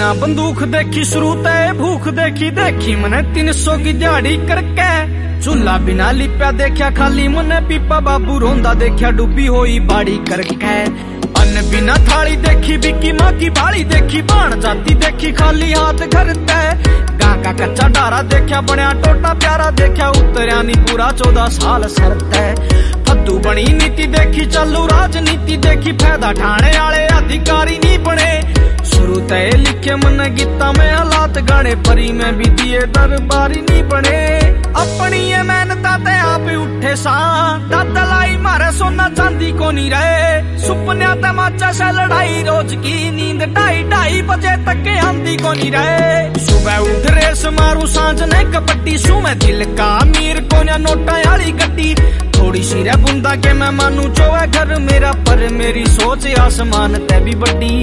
बिना बंदूक देखी शुरू तय भूख देखी देखी मने 300 की दिहाड़ी करके चूल्हा बिना लिप्या देखा खाली मने पीपा बाबू रोंदा देखा डूबी होई बाड़ी करके अन्न बिना थाली देखी बिकी माँ की बाड़ी देखी बाण जाती देखी खाली हाथ घर तय गां का कच्चा डारा देखा बनया टोटा प्यारा देखा उतरिया नी पूरा 14 साल सरत है फद्दू बनी नीति देखी चालू राजनीति देखी फायदा ठाणे आले अधिकारी नी बने शुरू तय लिखे मन गीता में हालात गाने परी में भी दिए दरबारी नी बने अपनी ये मेहनता ते आप उठे सा दलाई मारे सोना चांदी को नहीं रहे सुपन्या ते माचा से लड़ाई रोज की नींद 2:30 बजे तक के आंधी को नहीं रहे सुबह उठ रेस मारू सांझ ने कबड्डी सू में दिल का अमीर को नोटा वाली गड्डी थोड़ी सी रे बुंदा के मैं मानू जो है घर मेरा पर मेरी सोच आसमान ते भी बड़ी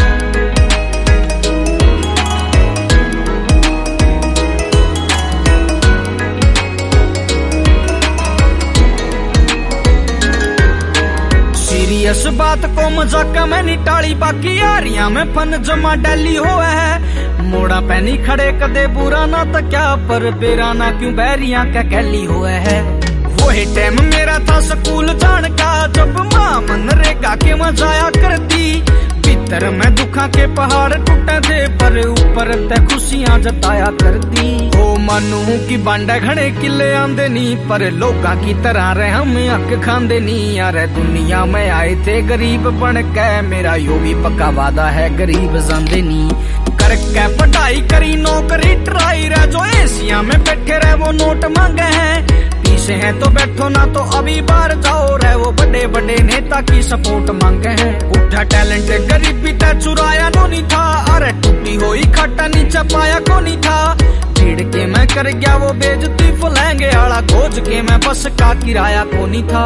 सीरियस बात को मजाक में नहीं टाली बाकी यारियां में फन जमा डेली हुआ है मोड़ा पैनी खड़े कदे बुरा ना तो क्या पर बेरा ना क्यों बैरियां क्या कैली हुआ है वही टाइम मेरा था स्कूल जान का जब माँ मनरेगा के मजाया करती भीतर में दुखा के पहाड़ टूटे थे पर ऊपर ते खुशियां जताया करती ओ मानू की बांडा घने किले आंदे नी पर लोका की तरह रहे हम हक खांदे नी यार दुनिया में आए थे गरीब बन के मेरा यो भी पक्का वादा है गरीब जांदे नी करके पढ़ाई करी नौकरी ट्राई रह जो एशिया में बैठे रहे वो नोट मांगे हैं पीछे हैं तो बैठो ना तो अभी बाहर जाओ रहे वो बड़े बड़े नेता की सपोर्ट मांगे हैं उठा टैलेंट गरीबी ते चुराया नो नहीं था अरे टूटी हुई खट्टा नीचे पाया को नहीं था भीड़ के मैं कर गया वो बेइज्जती फुलेंगे आला खोज के मैं बस का किराया को नहीं था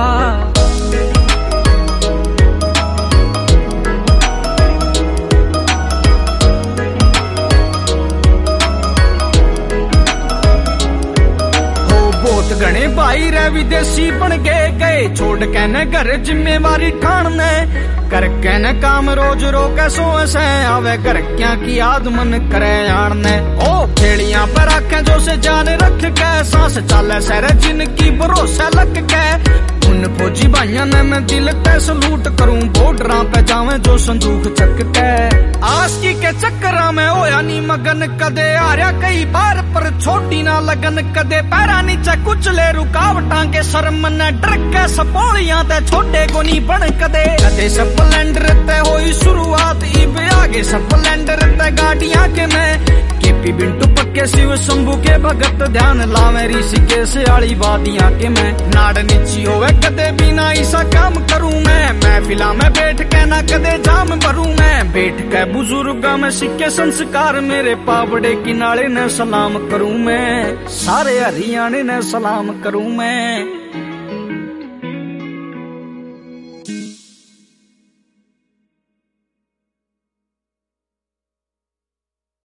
घने भाई रे विदेशी बन गए छोड़ के न घर जिम्मेवारी ठाणने करके न काम रोज रोके सोए आवे घर क्या की याद मन करे आणने ओ खेड़ियां पर आखे जो से जान रख के सांस चाले सर जिनकी भरोसा लग के उन फौजी भाइयों ने मैं दिल ते सलूट करूं बॉर्डर पे जावे जो संदूक चक के आशिकी के चक्कर में होया नी मगन कदे आर्या कई बार पर छोटी ना लगन कदे पैरा नीचे कुचले रुकावटां के शर्म न डर के सपोलियां ते छोटे को नी बन कदे स्प्लेंडर ते होई शुरुआत इब आगे स्प्लेंडर ते गाड़ियां के मैं केपी बिंटू पक्के शिव शंभू के भगत ध्यान लावे ऋषिकेश आली वादियां के मैं नाड़ नीची होवे कदे भी ना ऐसा काम करूं मैं महफिला में बैठ के ना कदे जाम भरूं मैं बैठ के बुजुर्गा में सिक्के संस्कार मेरे पावड़े किनारे ने सलाम करूं मैं सारे हरियाणे ने सलाम करूं मैं